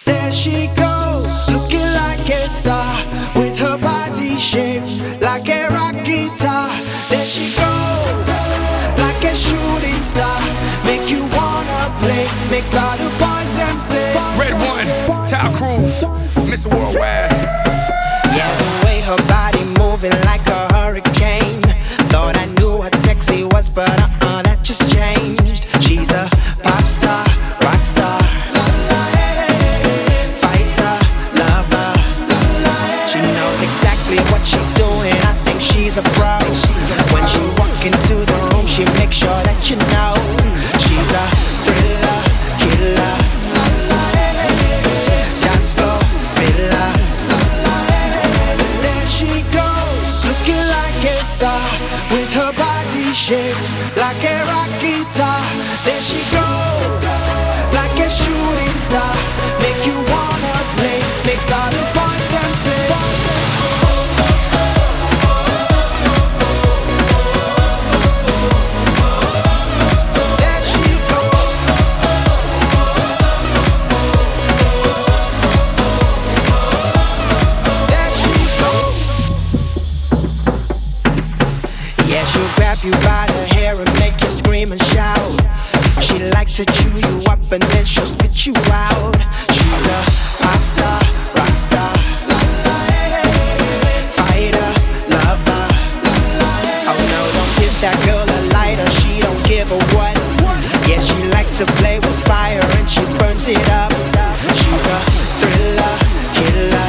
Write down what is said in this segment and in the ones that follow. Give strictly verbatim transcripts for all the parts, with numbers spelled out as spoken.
There she goes, looking like a star, with her body shaped like a rock guitar. There she goes, like a shooting star, make you wanna play, makes all the boys them say. Red One, Ty Cruz, Mister Worldwide. Yeah, the way her body moving like a hurricane. Thought I knew what sexy was, but uh-uh, that just changed. She's a pop star, rock star, fighter, lover. She knows exactly what she's doing, I think she's a pro. When she walk into the room, she makes sure that you know she's a thriller, killer, dance floor filler. There she goes, looking like a star, with her body shaped like a rock guitar. There she goes, like a shooting star, make you wanna play, makes all the boys them say. There she goes, there she goes. Yeah, she'll grab you by the hair and make you scream and shout. She likes to chew you up and then she'll spit you out. She's a pop star, rock star, fighter, lover. Oh no, don't give that girl a lighter, she don't give a what. Yeah, she likes to play with fire and she burns it up. She's a thriller, killer,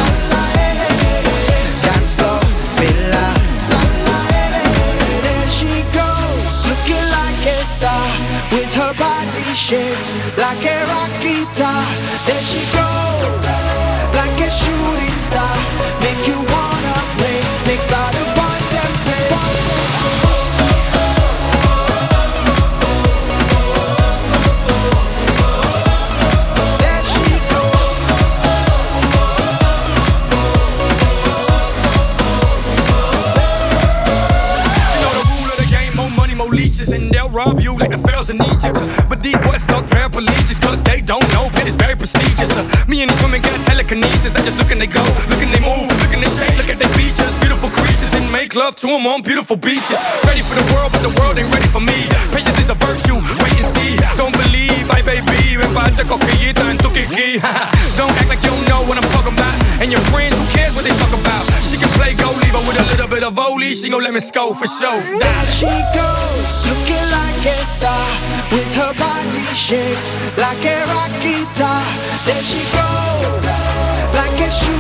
dance floor filler. There she goes, looking like a star, with her body shaped like a rock guitar. There she goes, like a shooting star, make you wanna play, makes all the boys them say. There she goes, You know the rule of the game, more money, more leeches, and they'll rob you like the pharaohs in Egypt. But these boys stuck paraplegics, cause they don't know, but it's very prestigious. Uh, me and these women got telekinesis, I just look and they go, look and they move, look and they shake, look at their features, beautiful creatures, and make love to them on beautiful beaches. Ready for the world, but the world ain't ready for me. Patience is a virtue, wait and see. Don't believe, my baby, reparte coquillita en tu kiki. Don't act like you don't know what I'm talking about. And your friends, who cares what they talk about? She can play goalie, but with a little bit of volley, she gon' let me score for sure. there she goes, looking like a star, with her body shaped like a rock guitar. There she goes, like a shooting